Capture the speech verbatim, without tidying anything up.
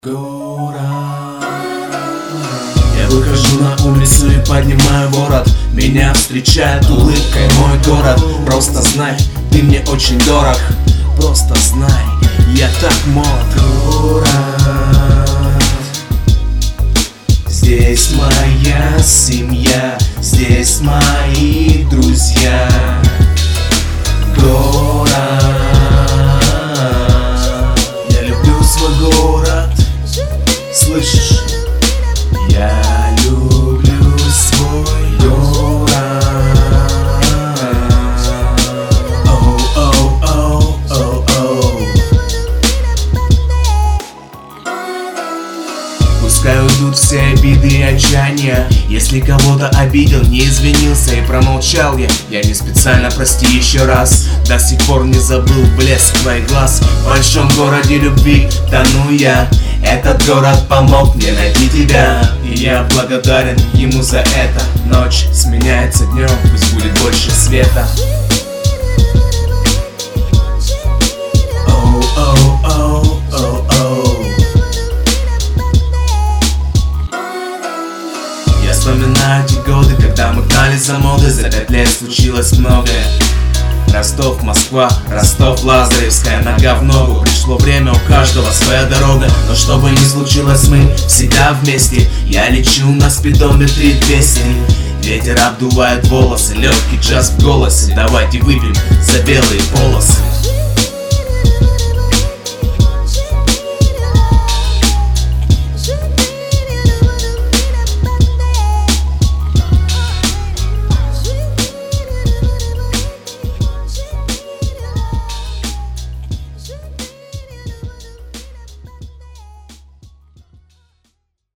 Город. Я выхожу на улицу и поднимаю ворот. Меня встречает улыбкой мой город. Просто знай, ты мне очень дорог. Просто знай, я так молод. Город. Здесь моя семья, здесь мои друзья. Город. Я люблю свой город. Слышишь? Я люблю свой город. Оу, оу, оу, оу, оу. Пускай уйдут все обиды и отчаяния. Если кого-то обидел, не извинился и промолчал я. Я не специально, прости еще раз. До сих пор не забыл блеск твоих глаз. В большом городе любви тону я. Этот город помог мне найти тебя, и я благодарен ему за это. Ночь сменяется днем, пусть будет больше света. Оу, оу, оу, оу, оу. Я вспоминаю те годы, когда мы гнались за модой. За пять лет случилось многое. Ростов, Москва, Ростов, Лазаревская, нога в ногу. Пришло время, у каждого своя дорога. Но что бы ни случилось, мы всегда вместе. Я лечу на спидометре двести. Ветер обдувает волосы, легкий джаз в голосе. Давайте выпьем за белые полосы.